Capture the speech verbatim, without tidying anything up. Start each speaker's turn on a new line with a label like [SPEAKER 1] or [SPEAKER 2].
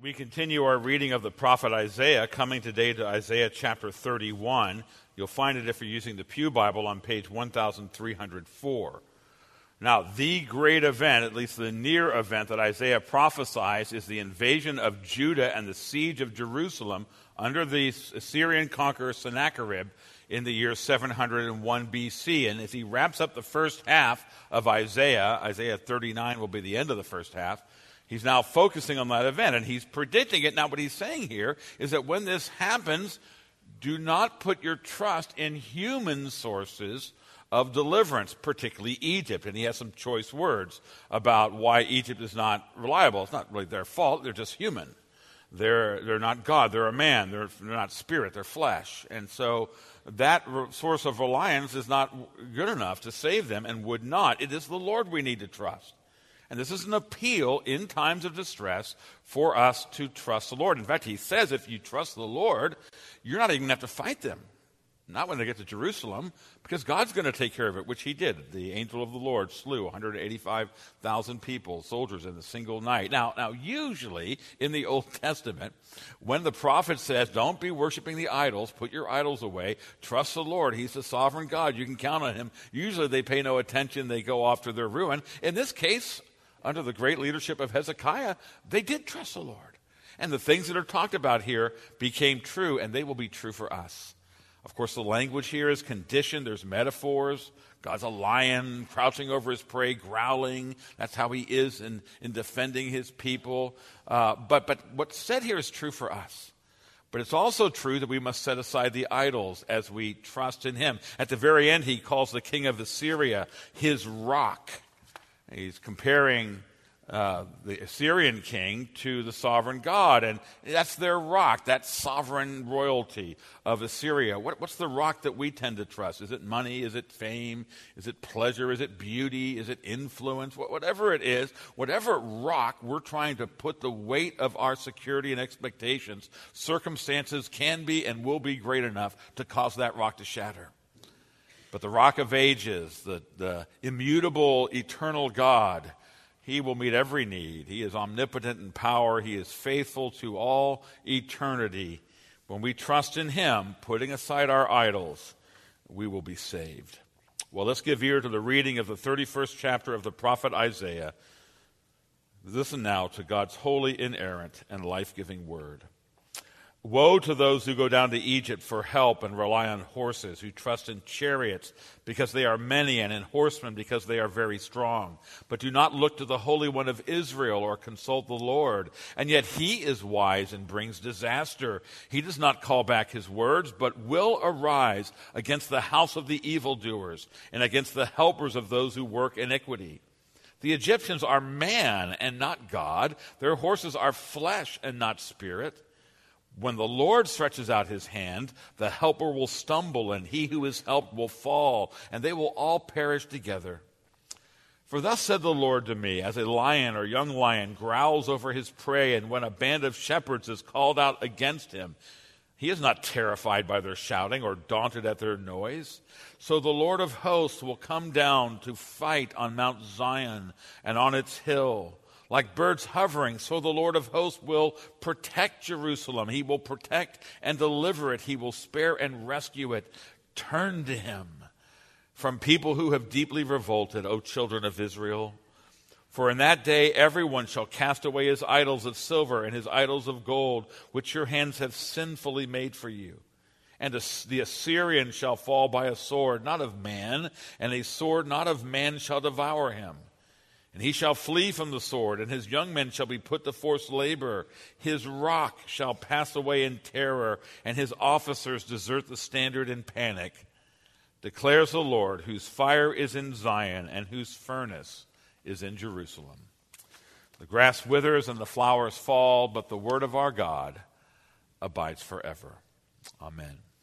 [SPEAKER 1] We continue our reading of the prophet Isaiah, coming today to Isaiah chapter thirty-one. You'll find it if you're using the Pew Bible on page one thousand three hundred four. Now, the great event, at least the near event that Isaiah prophesies, is the invasion of Judah and the siege of Jerusalem under the Assyrian conqueror Sennacherib in the year seven hundred one B C. And as he wraps up the first half of Isaiah, Isaiah thirty-nine will be the end of the first half, he's now focusing on that event, and he's predicting it. Now, what he's saying here is that when this happens, do not put your trust in human sources of deliverance, particularly Egypt. And he has some choice words about why Egypt is not reliable. It's not really their fault. They're just human. They're, they're not God. They're a man. They're, they're not spirit. They're flesh. And so that re- source of reliance is not good enough to save them and would not. It is the Lord we need to trust. And this is an appeal in times of distress for us to trust the Lord. In fact, he says if you trust the Lord, you're not even going to have to fight them. Not when they get to Jerusalem, because God's going to take care of it, which he did. The angel of the Lord slew one hundred eighty-five thousand people, soldiers, in a single night. Now, now, usually in the Old Testament, when the prophet says, don't be worshiping the idols, put your idols away, trust the Lord, he's the sovereign God, you can count on him. Usually they pay no attention, they go off to their ruin. In this case, under the great leadership of Hezekiah, they did trust the Lord. And the things that are talked about here became true, and they will be true for us. Of course, the language here is conditioned. There's metaphors. God's a lion crouching over his prey, growling. That's how he is in, in defending his people. Uh, but, but what's said here is true for us. But it's also true that we must set aside the idols as we trust in him. At the very end, he calls the king of Assyria his rock. He's comparing uh, the Assyrian king to the sovereign God, and that's their rock, that sovereign royalty of Assyria. What, what's the rock that we tend to trust? Is it money? Is it fame? Is it pleasure? Is it beauty? Is it influence? Whatever it is, whatever rock we're trying to put the weight of our security and expectations, circumstances can be and will be great enough to cause that rock to shatter. But the rock of ages, the, the immutable, eternal God, he will meet every need. He is omnipotent in power. He is faithful to all eternity. When we trust in him, putting aside our idols, we will be saved. Well, let's give ear to the reading of the thirty-first chapter of the prophet Isaiah. Listen now to God's holy, inerrant, and life-giving word. Woe to those who go down to Egypt for help and rely on horses, who trust in chariots because they are many and in horsemen because they are very strong. But do not look to the Holy One of Israel or consult the Lord. And yet he is wise and brings disaster. He does not call back his words, but will arise against the house of the evildoers and against the helpers of those who work iniquity. The Egyptians are man and not God. Their horses are flesh and not spirit. When the Lord stretches out his hand, the helper will stumble, and he who is helped will fall, and they will all perish together. For thus said the Lord to me, as a lion or young lion growls over his prey, and when a band of shepherds is called out against him, he is not terrified by their shouting or daunted at their noise. So the Lord of hosts will come down to fight on Mount Zion and on its hill. Like birds hovering, so the Lord of hosts will protect Jerusalem. He will protect and deliver it. He will spare and rescue it. Turn to him from people who have deeply revolted, O children of Israel. For in that day everyone shall cast away his idols of silver and his idols of gold, which your hands have sinfully made for you. And the Assyrian shall fall by a sword, not of man, and a sword not of man shall devour him. And he shall flee from the sword, and his young men shall be put to forced labor. His rock shall pass away in terror, and his officers desert the standard in panic. Declares the Lord, whose fire is in Zion, and whose furnace is in Jerusalem. The grass withers and the flowers fall, but the word of our God abides forever. Amen.